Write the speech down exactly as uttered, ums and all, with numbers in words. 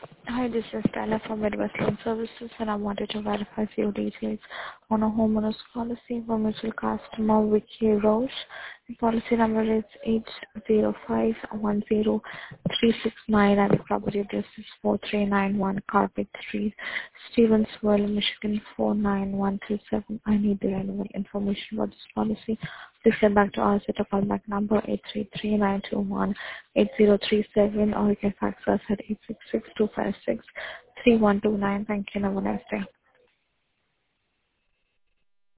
Hi, this is Stella from Midwest Loan Services, and I wanted to verify few details on a homeowner's policy for mutual customer Vicky Roche. The policy number is eight zero five one zero three six nine, and the property address is four three nine one Carpet Street, Stevensville, Michigan four nine one two seven. I need the relevant information about this policy. Please get back to us at a callback number eight three three nine two one eight zero three seven, or you can fax us at eight six six two five six three one two nine. Thank you and have a nice day.